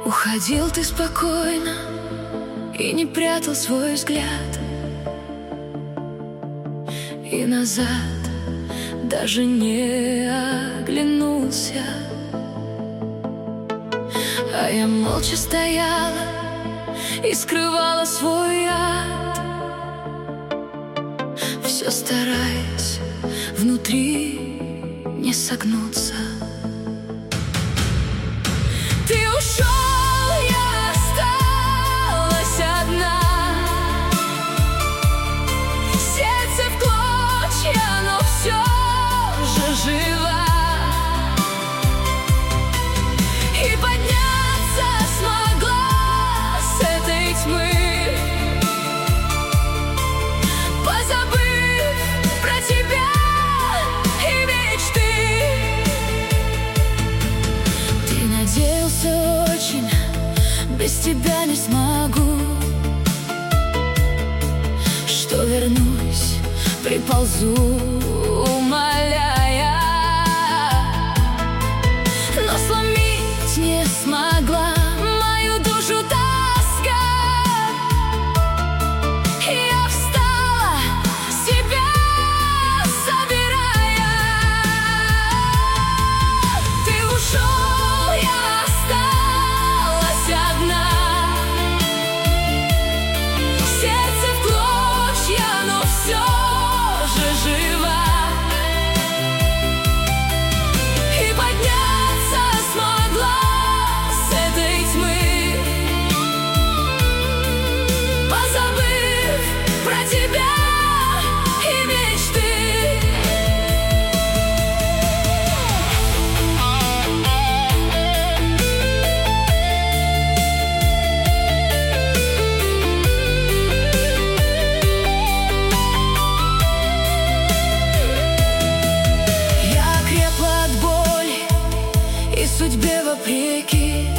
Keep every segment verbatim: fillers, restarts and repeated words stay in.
Уходил ты спокойно и не прятал свой взгляд, и назад даже не оглянулся. А я молча стояла и скрывала свой яд, все стараясь внутри не согнуться. Ты ушел, я осталась одна, сердце в клочья, но все же жива. И подняться смогла с этой тьмы, позабыв про тебя и мечты. Ты надеялся очень, без тебя не смогу, что вернусь, приползу, умоляя, но сломить не смогла мою душу тоска. Я встала, себя собирая. Ты ушел, я осталась одна, сердце в клочья, но все же жива. И подняться смогла с этой тьмы, позабыв про тебя и мечты. Я крепла от боли и судьбе вопреки,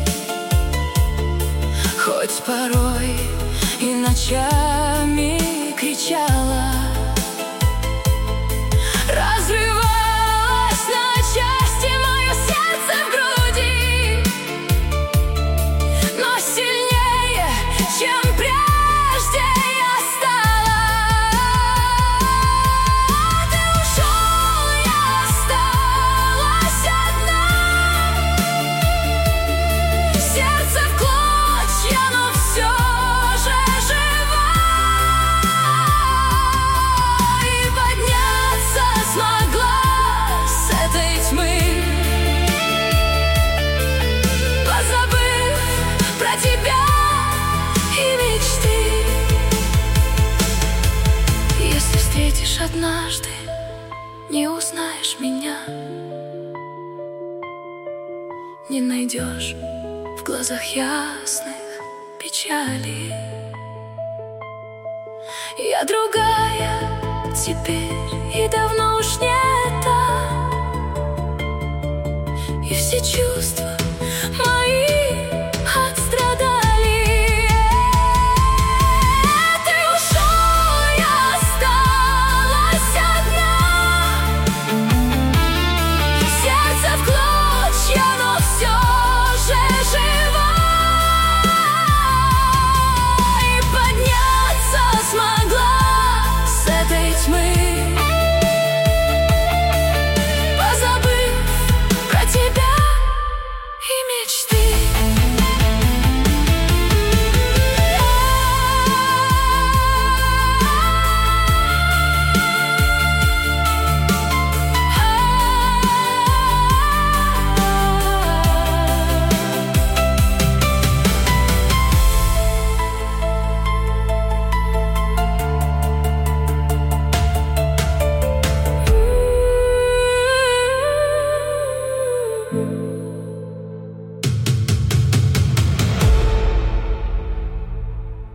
хоть порой и ночами кричала, разрывалось на части мое сердце в груди, но сильнее, чем прежде, я стала. Ты ушел, я осталась одна, сердце в клочья, но все же жива. И подняться смогла с этой тьмы, позабыв про тебя и мечты. Если встретишь однажды, не узнаешь меня, не найдешь в глазах ясных печали. Я другая теперь и давно уж не та, и все чувства мои отстрадали. Ты ушел, я осталась одна, сердце в клочья, но все же жива. И подняться смогла с этой тьмы, позабыв про тебя и мечты.